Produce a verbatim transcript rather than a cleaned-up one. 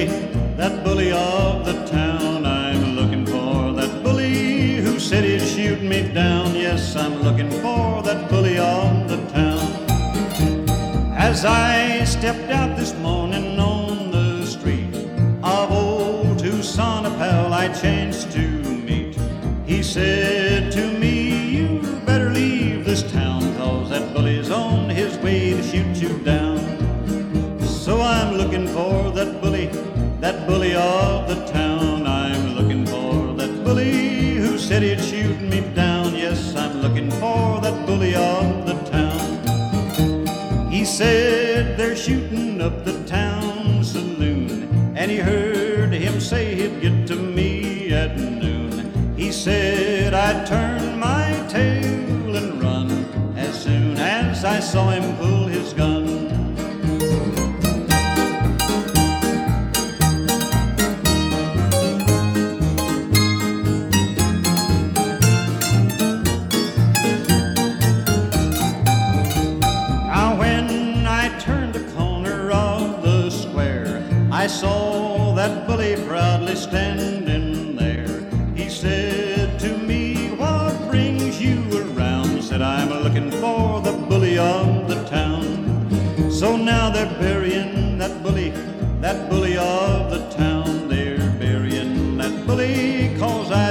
bully, that bully of the town. I'm looking for that bully who said he'd shoot me down. Yes, I'm looking for that bully of the town. As I stepped out this morning on the street of old Tucson, a pal I chanced to meet, he said to me, you better leave this town, 'cause that bully's on his way to shoot you down. So I'm looking for that bully, that bully of the town. I'm looking for that bully who said he'd shoot me down. Yes, I'm looking for that bully of the town. He said they're shooting up the town saloon, and he heard him say he'd get to me at noon. He said I'd turn my tail and run as soon as I saw him pull his gun. I saw that bully proudly standing there. He said to me, what brings you around? Said, I'm looking for the bully of the town. So now they're burying that bully, that bully of the town. They're burying that bully 'cause I